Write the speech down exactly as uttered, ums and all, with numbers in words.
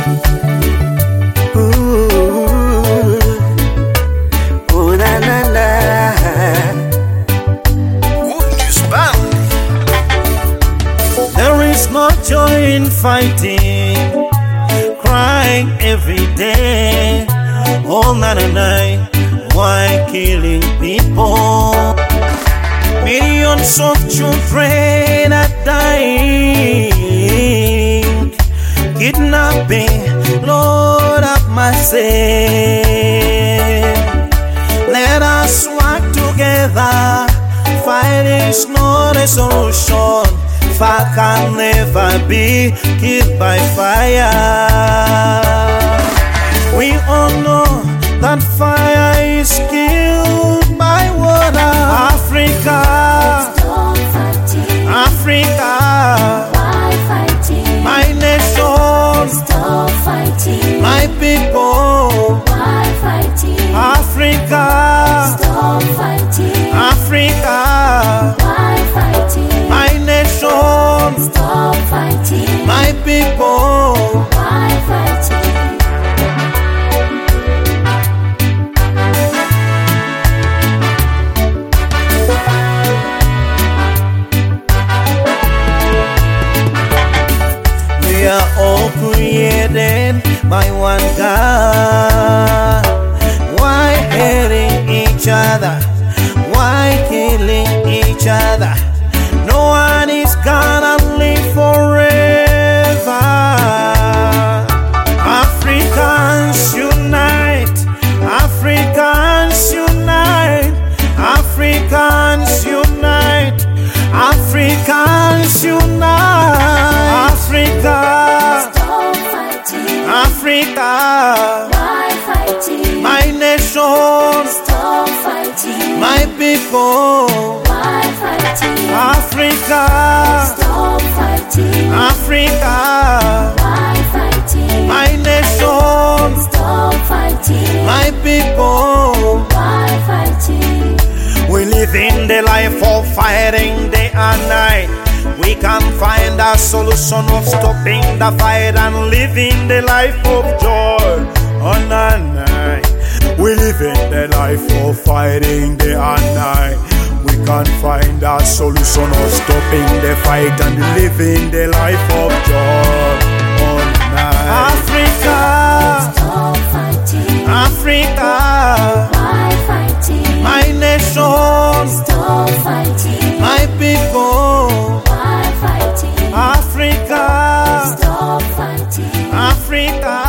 Ooh, ooh, na na na. There is no joy in fighting, crying every day, all night and night. Why killing people? Millions of children are dying, kidnapping, Lord have mercy. Let us work together. Fight is not a solution. Fire can never be killed by fire. We all know that fire is killed by water. Africa, Stop fighting. Africa, Why fighting? my nation, Stop fighting. my people. Why fighting? Africa, Stop fighting. Africa, Why fighting? my nation, Stop fighting. my people. Why fighting? We are all created by one God. Why hating each other? Why killing each other? No one is gonna live forever. Africans unite, Africans unite, Africans unite, Africans unite. Africa, Stop fighting. Africa, Why fighting? my nation, Stop fighting. my people. Why fighting? Africa, Stop fighting. Africa, Why fighting? my nation, Stop fighting. my people. Why fighting? We live in the life of fighting day and night. We can find a solution of stopping the fight and living the life of joy on the night. We live in the life of fighting day and night. We can find a solution of stopping the fight and living the life of joy on night. Africa, Stop fighting. Africa, Why fighting? my nation, Stop fighting. my people. Why fighting? Africa, Stop fighting. Africa.